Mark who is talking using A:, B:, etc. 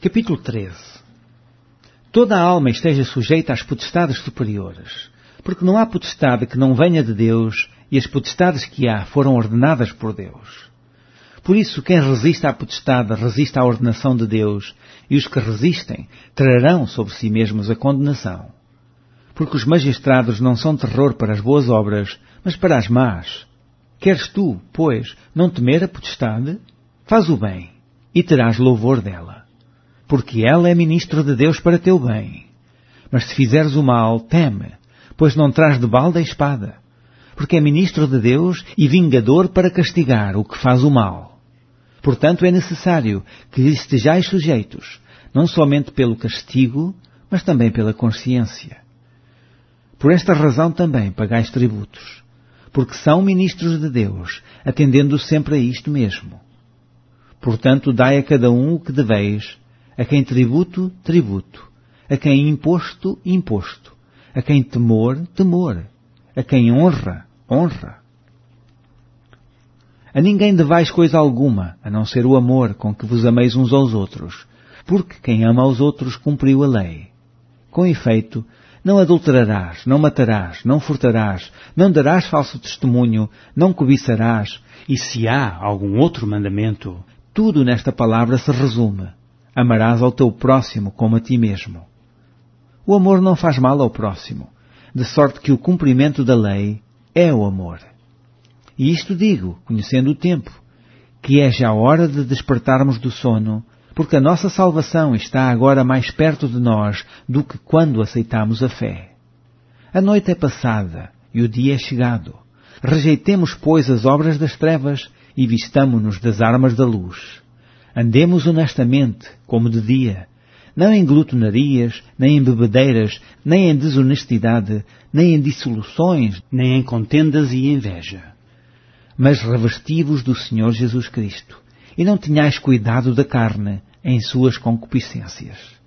A: Capítulo 13. Toda a alma esteja sujeita às potestades superiores, porque não há potestade que não venha de Deus, e as potestades que há foram ordenadas por Deus. Por isso, quem resiste à potestade resiste à ordenação de Deus, e os que resistem trarão sobre si mesmos a condenação. Porque os magistrados não são terror para as boas obras, mas para as más. Queres tu, pois, não temer a potestade? Faz o bem, e terás louvor dela. Porque ela é ministro de Deus para teu bem. Mas se fizeres o mal, teme, pois não traz de balda a espada. Porque é ministro de Deus e vingador para castigar o que faz o mal. Portanto, é necessário que lhe estejais sujeitos, não somente pelo castigo, mas também pela consciência. Por esta razão também pagais tributos, porque são ministros de Deus, atendendo sempre a isto mesmo. Portanto, dai a cada um o que deveis, a quem tributo, tributo, a quem imposto, imposto, a quem temor, temor, a quem honra, honra. A ninguém devais coisa alguma, a não ser o amor com que vos ameis uns aos outros, porque quem ama aos outros cumpriu a lei. Com efeito, não adulterarás, não matarás, não furtarás, não darás falso testemunho, não cobiçarás, e se há algum outro mandamento, tudo nesta palavra se resume. Amarás ao teu próximo como a ti mesmo. O amor não faz mal ao próximo, de sorte que o cumprimento da lei é o amor. E isto digo, conhecendo o tempo, que é já hora de despertarmos do sono, porque a nossa salvação está agora mais perto de nós do que quando aceitamos a fé. A noite é passada e o dia é chegado. Rejeitemos, pois, as obras das trevas e vistamo-nos das armas da luz. Andemos honestamente, como de dia, não em glutonarias, nem em bebedeiras, nem em desonestidade, nem em dissoluções, nem em contendas e inveja. Mas revesti-vos do Senhor Jesus Cristo, e não tenhais cuidado da carne em suas concupiscências.